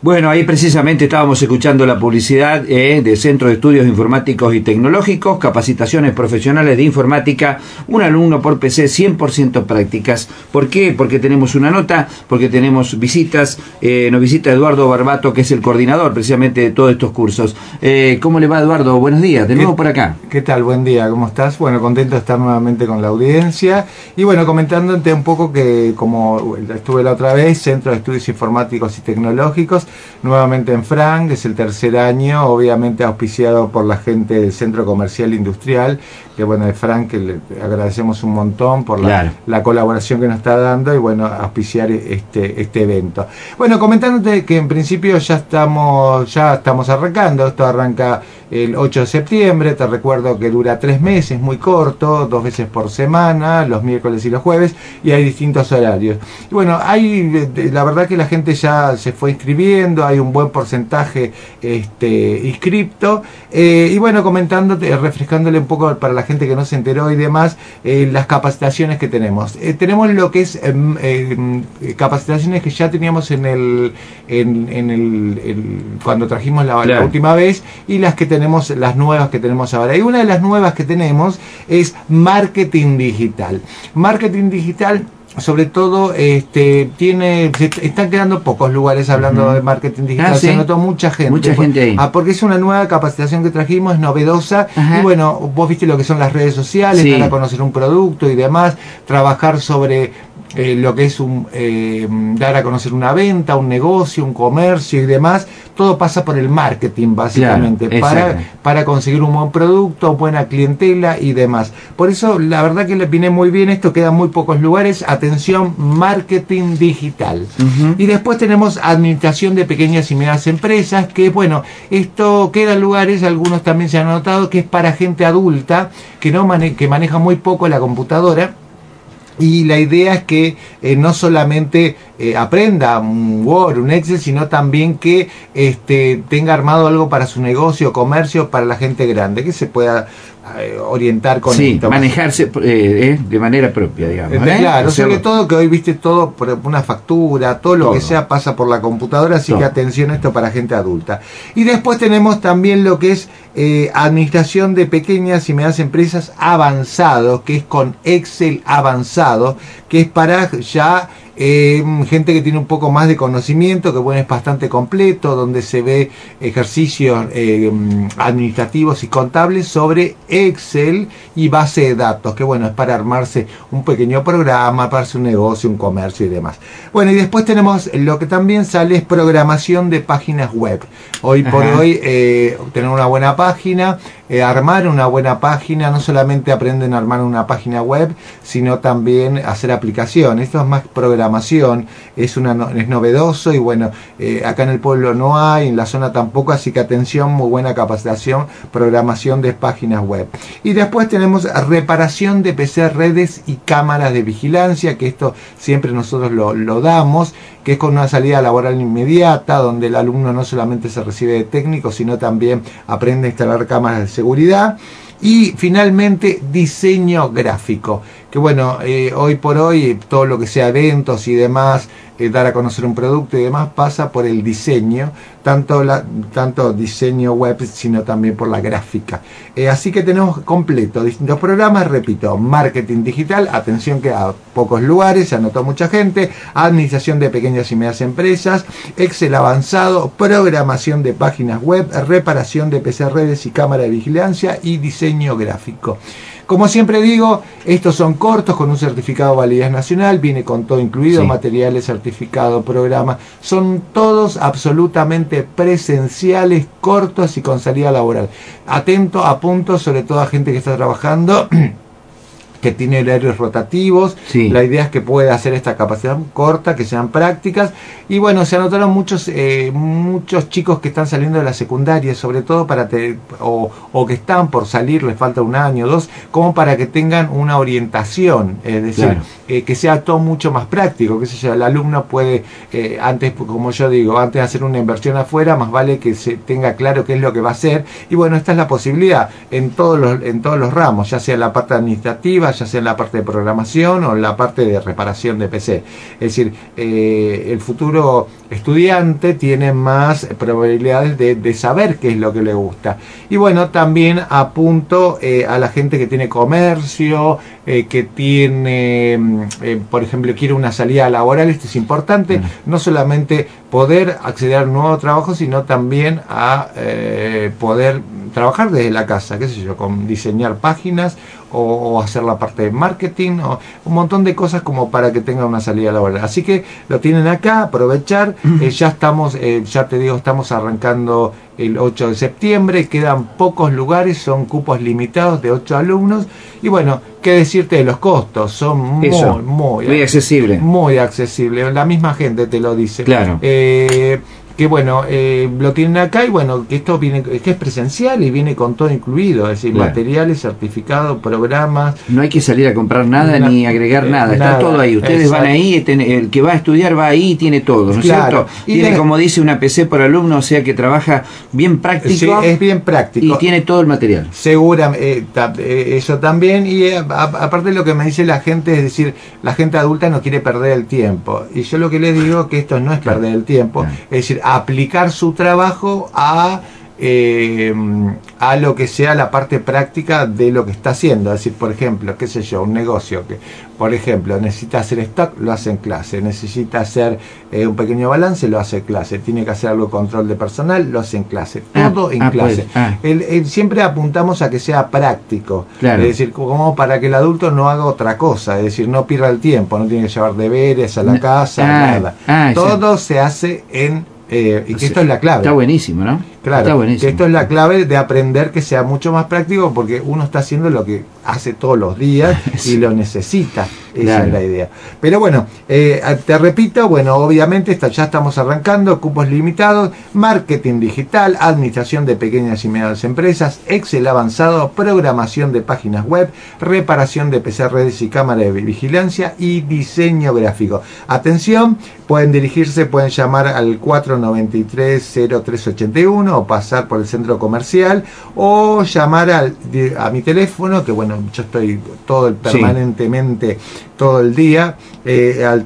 Bueno, ahí precisamente estábamos escuchando la publicidad de Centro de Estudios Informáticos y Tecnológicos, capacitaciones profesionales de informática, un alumno por PC, 100% prácticas. ¿Por qué? Porque tenemos una nota, porque tenemos visitas, nos visita Eduardo Barbato, que es el coordinador precisamente de todos estos cursos. ¿Cómo le va, Eduardo? Buenos días, de nuevo por acá. ¿Qué tal? Buen día, ¿cómo estás? Bueno, contento de estar nuevamente con la audiencia y bueno, comentándote un poco que como estuve la otra vez, Centro de Estudios Informáticos y Tecnológicos, nuevamente en Frank, es el tercer año, obviamente auspiciado por la gente del Centro Comercial Industrial, que bueno, de Frank, que le agradecemos un montón por la colaboración que nos está dando y bueno, auspiciar este evento. Bueno, comentándote que en principio ya estamos arrancando, esto arranca el 8 de septiembre, te recuerdo que dura 3 meses, muy corto, 2 veces por semana, los miércoles y los jueves, y hay distintos horarios. Y bueno, la verdad que la gente ya se fue inscribiendo, hay un buen porcentaje inscripto, y bueno, comentándote, refrescándole un poco para la gente que no se enteró y demás, las capacitaciones que tenemos. Tenemos lo que es capacitaciones que ya teníamos cuando trajimos la última vez, y las nuevas que tenemos ahora. Y una de las nuevas que tenemos es marketing digital. Marketing digital, sobre todo, están quedando pocos lugares hablando de marketing digital. ¿Sí? Se notó mucha gente. Mucha gente ahí. Porque es una nueva capacitación que trajimos, es novedosa. Ajá. Y bueno, vos viste lo que son las redes sociales, Sí. dar a conocer un producto y demás, trabajar sobre lo que es dar a conocer una venta, un negocio, un comercio y demás. Todo pasa por el marketing, básicamente, claro, para conseguir un buen producto, buena clientela y demás. Por eso, la verdad que le viene muy bien esto, quedan muy pocos lugares. Atención, marketing digital. Y después tenemos administración de pequeñas y medianas empresas, que bueno, esto quedan lugares, algunos también se han notado, que es para gente adulta, que maneja muy poco la computadora. Y la idea es que no solamente aprenda un Word, un Excel, sino también que tenga armado algo para su negocio, comercio, para la gente grande, que se pueda orientar con esto. Manejarse de manera propia, digamos. Claro, sobre todo que hoy viste todo por una factura, todo lo que sea pasa por la computadora, así que atención a esto para gente adulta. Y después tenemos también lo que es administración de pequeñas y medianas empresas avanzado, que es con Excel avanzado, que es para ya gente que tiene un poco más de conocimiento, que bueno, es bastante completo, donde se ve ejercicios administrativos y contables sobre Excel y base de datos, que bueno, es para armarse un pequeño programa, para hacer un negocio, un comercio y demás. Bueno, y después tenemos lo que también sale es programación de páginas web. Hoy por hoy, tener una buena página, armar una buena página, no solamente aprenden a armar una página web, sino también hacer aplicación. Esto es más programación, es novedoso y bueno, acá en el pueblo no hay, en la zona tampoco, así que atención, muy buena capacitación, programación de páginas web. Y después tenemos reparación de PC, redes y cámaras de vigilancia, que esto siempre nosotros lo damos, que es con una salida laboral inmediata, donde el alumno no solamente se recibe de técnico, sino también aprende a instalar cámaras de seguridad. Y finalmente diseño gráfico, que bueno, hoy por hoy todo lo que sea eventos y demás, dar a conocer un producto y demás pasa por el diseño, tanto diseño web sino también por la gráfica. Así que tenemos completo distintos programas, repito, marketing digital, atención que a pocos lugares, se anotó mucha gente, administración de pequeñas y medianas empresas, Excel avanzado, programación de páginas web, reparación de PC, redes y cámara de vigilancia y diseño gráfico. Como siempre digo, estos son cortos con un certificado de validez nacional, viene con todo incluido, materiales, certificado, programa, son todos absolutamente presenciales, cortos y con salida laboral. Atento, a punto, sobre todo a gente que está trabajando, que tiene horarios rotativos. La idea es que pueda hacer esta capacitación corta, que sean prácticas. Y bueno, se anotaron muchos chicos que están saliendo de la secundaria, sobre todo o que están por salir, les falta 1 año, 2, como para que tengan una orientación, es decir, que sea todo mucho más práctico, que el alumno puede, antes, como yo digo, antes de hacer una inversión afuera, más vale que se tenga claro qué es lo que va a hacer. Y bueno, esta es la posibilidad en todos los ramos, ya sea la parte administrativa, productiva, ya sea en la parte de programación o en la parte de reparación de PC. Es decir, el futuro estudiante tiene más probabilidades de saber qué es lo que le gusta. Y bueno, también apunto a la gente que tiene comercio, que tiene, por ejemplo, quiere una salida laboral. Esto es importante, no solamente poder acceder a un nuevo trabajo, sino también a poder trabajar desde la casa, qué sé yo, con diseñar páginas o hacer la parte de marketing, o un montón de cosas como para que tenga una salida laboral. Así que lo tienen acá, aprovechar. Ya estamos, ya te digo, estamos arrancando el 8 de septiembre, quedan pocos lugares, son cupos limitados de 8 alumnos, y bueno, qué decirte de los costos, son muy accesibles. Muy accesibles, la misma gente te lo dice. Claro. Que bueno, lo tienen acá, y bueno, que esto viene, que es presencial y viene con todo incluido, es decir, claro, materiales, certificados, programas. No hay que salir a comprar nada ni agregar nada, está todo ahí. Ustedes exacto, van ahí, el que va a estudiar va ahí y tiene todo, ¿no es claro, cierto? Tiene, como dice, una PC por alumno, o sea que trabaja bien práctico. Sí, es bien práctico. Y tiene todo el material. Seguramente, eso también, y aparte de lo que me dice la gente, es decir, la gente adulta no quiere perder el tiempo. Y yo lo que le digo que esto no es perder el tiempo, es decir, aplicar su trabajo a lo que sea la parte práctica de lo que está haciendo. Es decir, por ejemplo, qué sé yo, un negocio que, por ejemplo, necesita hacer stock, lo hace en clase, necesita hacer un pequeño balance, lo hace en clase, tiene que hacer algo de control de personal, lo hace en clase, todo en clase. Siempre apuntamos a que sea práctico, claro, es decir, como para que el adulto no haga otra cosa, es decir, no pierda el tiempo, no tiene que llevar deberes a la casa, nada. Todo se hace en y que esto es la clave. Está buenísimo, ¿no? Claro, está buenísimo. Que esto es la clave de aprender que sea mucho más práctico, porque uno está haciendo lo que hace todos los días y lo necesita. Esa claro, es la idea. Pero bueno, te repito, bueno, obviamente ya estamos arrancando, cupos limitados, marketing digital, administración de pequeñas y medianas empresas, Excel avanzado, programación de páginas web, reparación de PC, redes y cámaras de vigilancia y diseño gráfico. Atención, pueden llamar al 493-0381 o pasar por el centro comercial, o llamar a mi teléfono, que bueno, yo estoy permanentemente todo el día, al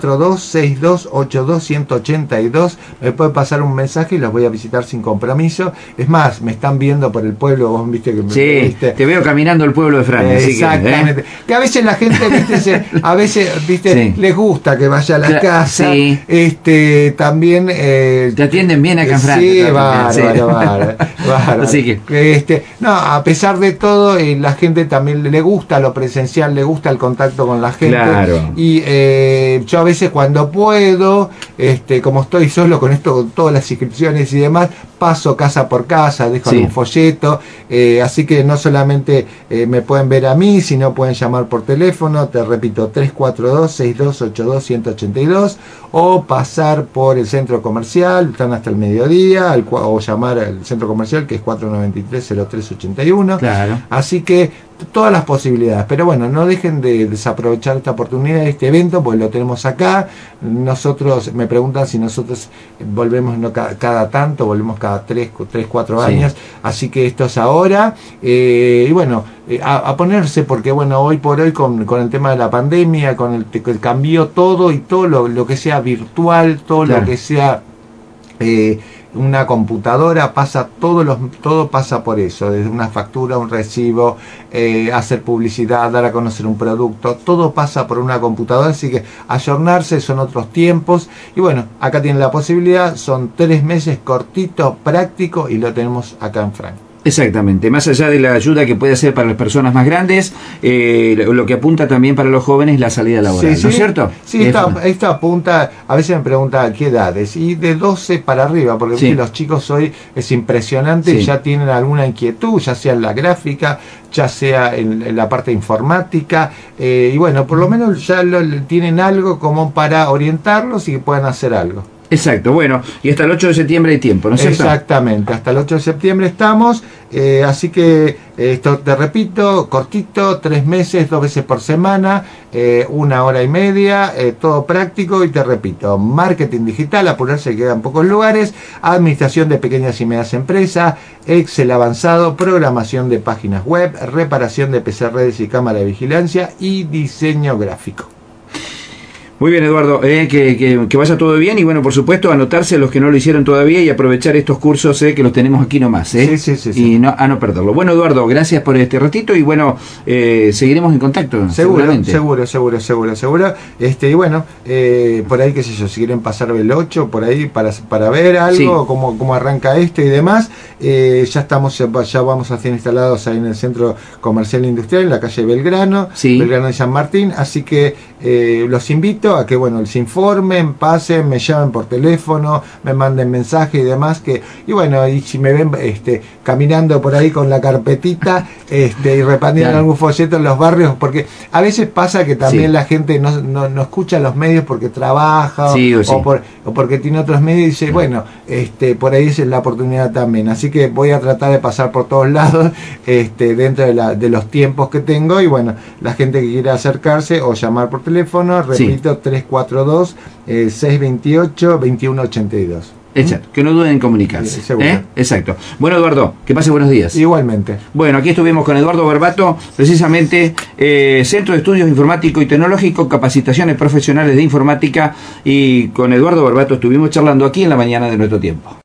342-6282-182. Me pueden pasar un mensaje y los voy a visitar sin compromiso. Es más, me están viendo por el pueblo, vos viste que sí, ¿viste? Te veo caminando el pueblo de Francia. Exactamente. Que a veces la gente, ¿viste? Sí, les gusta que vaya a las casas. Sí. También te atienden bien acá en Francia. Sí, bárbaro. Así que no, a pesar de todo, la gente también le gusta lo presencial, le gusta el contacto con la gente. Claro. Y yo a veces cuando puedo, como estoy solo con esto, con todas las inscripciones y demás, paso casa por casa, dejo un folleto, así que no solamente me pueden ver a mí, sino pueden llamar por teléfono, te repito, 342-6282-182, o pasar por el centro comercial, están hasta el mediodía, o llamar al centro comercial, que es 493-0381. Claro. Así que todas las posibilidades, pero bueno, no dejen de desaprovechar esta oportunidad de este evento, pues lo tenemos acá. Nosotros, me preguntan si nosotros volvemos cada tanto, volvemos cada 3-4 años, así que esto es ahora, y bueno, a ponerse, porque bueno, hoy por hoy con el tema de la pandemia, con el cambió todo, y todo lo que sea virtual, todo lo que sea una computadora, todo pasa por eso, desde una factura, un recibo, hacer publicidad, dar a conocer un producto, todo pasa por una computadora, así que ayornarse, son otros tiempos, y bueno, acá tienen la posibilidad, son 3 meses cortito, práctico, y lo tenemos acá en Frank. Exactamente, más allá de la ayuda que puede hacer para las personas más grandes, lo que apunta también para los jóvenes la salida laboral, ¿no es cierto? Sí, esto apunta, a veces me preguntan qué edades, y de 12 para arriba, porque los chicos hoy es impresionante, ya tienen alguna inquietud, ya sea en la gráfica, ya sea en la parte informática, y bueno, por lo menos ya tienen algo como para orientarlos y que puedan hacer algo. Exacto, bueno, y hasta el 8 de septiembre hay tiempo, ¿no es cierto? Exactamente, hasta el 8 de septiembre estamos, así que esto te repito, cortito, 3 meses, 2 veces por semana, 1 hora y media, todo práctico, y te repito, marketing digital, apurarse, quedan pocos lugares, administración de pequeñas y medianas empresas, Excel avanzado, programación de páginas web, reparación de PC, redes y cámara de vigilancia y diseño gráfico. Muy bien, Eduardo, que vaya todo bien y bueno, por supuesto, anotarse los que no lo hicieron todavía y aprovechar estos cursos que los tenemos aquí nomás. Sí. Y no perderlo. Bueno, Eduardo, gracias por este ratito y bueno, seguiremos en contacto. Seguro. Y bueno, por ahí, qué sé yo, si quieren pasar el 8, por ahí, para ver algo, cómo arranca esto y demás, ya vamos a estar instalados ahí en el Centro Comercial Industrial, en la calle Belgrano, Belgrano de San Martín, así que los invito a que, bueno, se informen, pasen, me llamen por teléfono, me manden mensaje y demás, y bueno, y si me ven caminando por ahí con la carpetita y repartiendo algún folleto en los barrios, porque a veces pasa que también la gente no escucha los medios porque trabaja o porque tiene otros medios y dice, bueno, por ahí es la oportunidad también, así que voy a tratar de pasar por todos lados dentro de los tiempos que tengo, y bueno, la gente que quiera acercarse o llamar por teléfono, repito, 342-628-2182. Exacto, que no duden en comunicarse. Exacto. Bueno, Eduardo, que pase buenos días. Igualmente. Bueno, aquí estuvimos con Eduardo Barbato, precisamente Centro de Estudios Informático y Tecnológico, capacitaciones profesionales de informática, y con Eduardo Barbato estuvimos charlando aquí en la mañana de Nuestro Tiempo.